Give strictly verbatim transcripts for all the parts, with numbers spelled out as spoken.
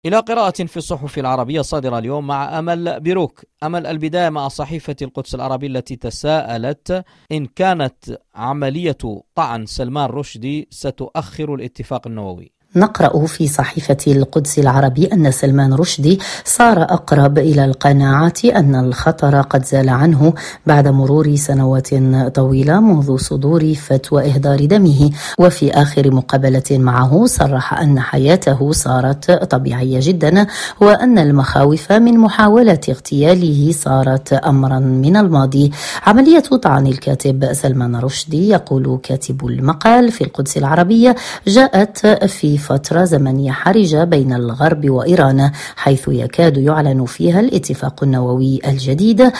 إلى قراءة في الصحف العربية صادرة اليوم مع أمل بيروك. أمل، البداية مع صحيفة القدس العربي التي تساءلت إن كانت عملية طعن سلمان رشدي ستؤخر الاتفاق النووي. نقرأ في صحيفة القدس العربي أن سلمان رشدي صار أقرب إلى القناعة أن الخطر قد زال عنه بعد مرور سنوات طويلة منذ صدور فتوى إهدار دمه، وفي آخر مقابلة معه صرح أن حياته صارت طبيعية جدا، وأن المخاوف من محاولة اغتياله صارت أمرا من الماضي. عملية طعن الكاتب سلمان رشدي، يقول كاتب المقال في القدس العربية، جاءت في فترة زمنية حرجة بين الغرب وإيران، حيث يكاد يعلن فيها الاتفاق النووي الجديد،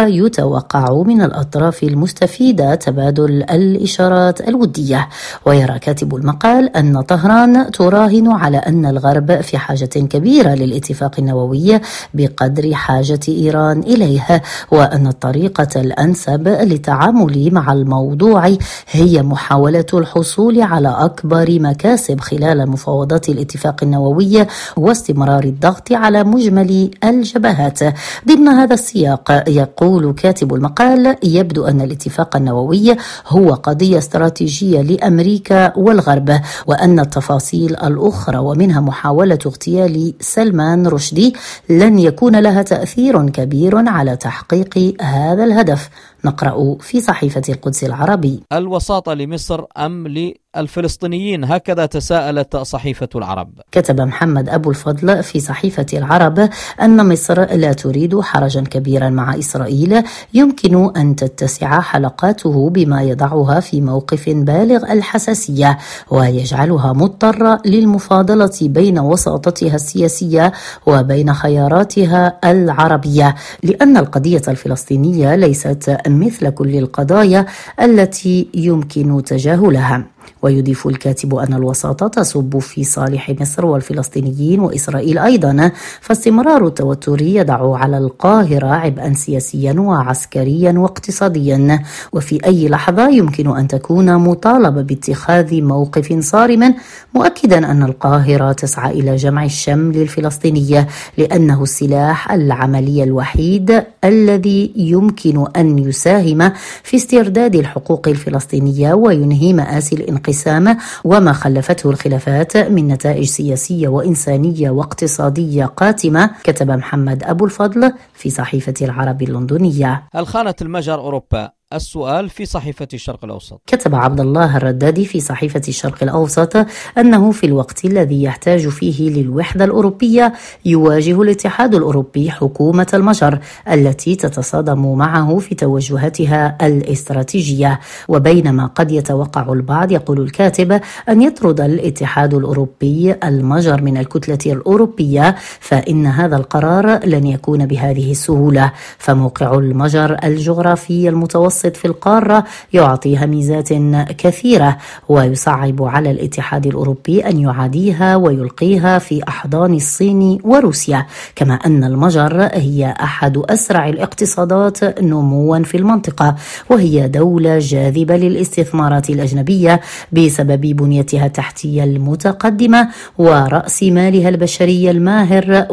ويتوقع من الأطراف المستفيدة تبادل الإشارات الودية. ويرى كاتب المقال أن طهران تراهن على أن الغرب في حاجة كبيرة للاتفاق النووي بقدر حاجة إيران إليه، وأن الطريقة الأنسب للتعامل مع الموضوع هي محاولة الحصول على أكبر مكاسب خلال مفاوضات الاتفاق النووي واستمرار الضغط على مجمل الجبهات. ضمن هذا السياق، يقول كاتب المقال، يبدو أن الاتفاق النووي هو قضية استراتيجية لأمريكا والغرب، وأن التفاصيل الأخرى ومنها محاولة اغتيال سلمان رشدي لن يكون لها تأثير كبير على تحقيق هذا الهدف. نقرأ في صحيفة القدس العربي: الوساطة لمصر أم للفلسطينيين؟ هكذا تساءلت صحيفة العرب. كتب محمد أبو الفضل في صحيفة العرب أن مصر لا تريد حرجا كبيرا مع إسرائيل يمكن أن تتسع حلقاته بما يضعها في موقف بالغ الحساسية ويجعلها مضطرة للمفاضلة بين وساطتها السياسية وبين خياراتها العربية، لأن القضية الفلسطينية ليست مثل كل القضايا التي يمكن تجاهلها. ويضيف الكاتب أن الوساطة تصب في صالح مصر والفلسطينيين وإسرائيل أيضا، فاستمرار التوتر يضع على القاهرة عبئا سياسيا وعسكريا واقتصاديا، وفي أي لحظة يمكن أن تكون مطالبة باتخاذ موقف صارم، مؤكدا أن القاهرة تسعى إلى جمع الشمل الفلسطيني لأنه السلاح العملي الوحيد الذي يمكن أن يساهم في استرداد الحقوق الفلسطينية وينهي مآسي الانقسام وما خلفته الخلافات من نتائج سياسية وإنسانية واقتصادية قاتمة. كتب محمد أبو الفضل في صحيفة العرب اللندنية. هل خانت المجر أوروبا؟ السؤال في صحيفة الشرق الأوسط. كتب عبد الله الردادي في صحيفة الشرق الأوسط أنه في الوقت الذي يحتاج فيه للوحدة الأوروبية يواجه الاتحاد الأوروبي حكومة المجر التي تتصادم معه في توجهاتها الاستراتيجية. وبينما قد يتوقع البعض، يقول الكاتب، أن يطرد الاتحاد الأوروبي المجر من الكتلة الأوروبية، فإن هذا القرار لن يكون بهذه السهولة، فموقع المجر الجغرافي المتوسط في القارة يعطيها ميزات كثيرة، ويصعب على الاتحاد الأوروبي أن يعاديها ويلقيها في أحضان الصين وروسيا، كما أن المجر هي أحد أسرع الاقتصادات نموا في المنطقة، وهي دولة جاذبة للاستثمارات الأجنبية بسبب بنيتها التحتية المتقدمة ورأس مالها البشري الماهر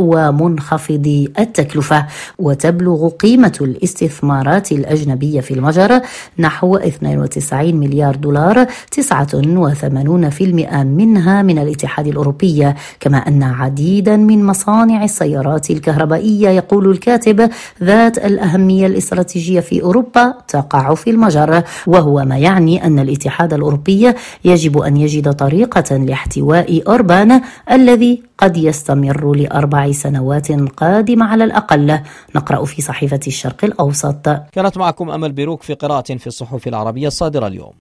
ومنخفض التكلفة. وتبلغ قيمة الاستثمارات الأجنبية في المجر نحو اثنين وتسعين مليار دولار، تسعة وثمانين بالمئة منها من الاتحاد الأوروبي، كما أن عديدا من مصانع السيارات الكهربائية، يقول الكاتب، ذات الأهمية الاستراتيجية في أوروبا تقع في المجر، وهو ما يعني أن الاتحاد الأوروبي يجب أن يجد طريقة لاحتواء أوربان الذي قد يستمر لأربع سنوات قادمة على الأقل. نقرأ في صحيفة الشرق الأوسط. كانت معكم أمل بيروك في قراءة في الصحف العربية الصادرة اليوم.